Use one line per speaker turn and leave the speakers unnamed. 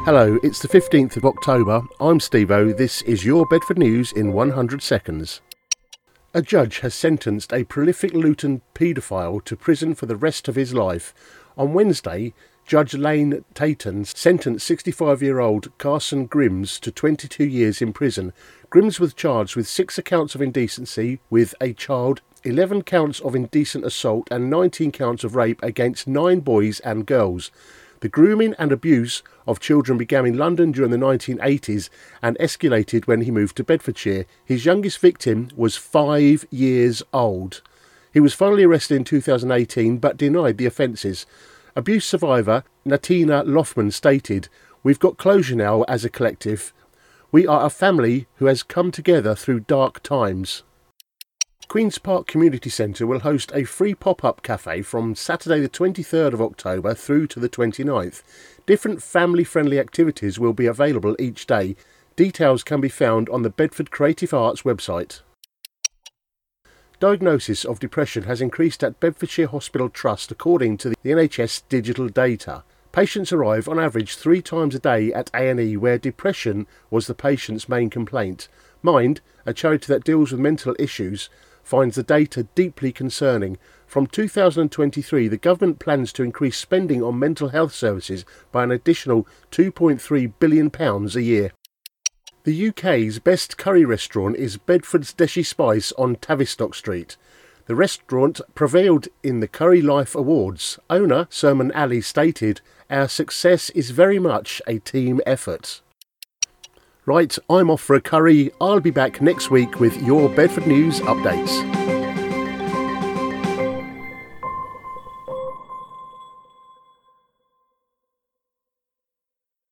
Hello, it's the 15th of October. I'm Steve-O. This is your Bedford News in 100 seconds. A judge has sentenced a prolific Luton paedophile to prison for the rest of his life. On Wednesday, Judge Lane Tayton sentenced 65-year-old Carson Grimms to 22 years in prison. Grimms was charged with 6 counts of indecency with a child, 11 counts of indecent assault and 19 counts of rape against 9 boys and girls. The grooming and abuse of children began in London during the 1980s and escalated when he moved to Bedfordshire. His youngest victim was 5 years old. He was finally arrested in 2018 but denied the offences. Abuse survivor Natina Loughman stated, "We've got closure now as a collective. We are a family who has come together through dark times." Queen's Park Community Centre will host a free pop-up cafe from Saturday the 23rd of October through to the 29th. Different family-friendly activities will be available each day. Details can be found on the Bedford Creative Arts website. Diagnosis of depression has increased at Bedfordshire Hospital Trust according to the NHS digital data. Patients arrive on average 3 times a day at A&E where depression was the patient's main complaint. Mind, a charity that deals with mental issues, finds the data deeply concerning. From 2023, the government plans to increase spending on mental health services by an additional £2.3 billion a year. The UK's best curry restaurant is Bedford's Deshi Spice on Tavistock Street. The restaurant prevailed in the Curry Life Awards. Owner Sermon Ali stated, "Our success is very much a team effort." Right, I'm off for a curry. I'll be back next week with your Bedford News updates.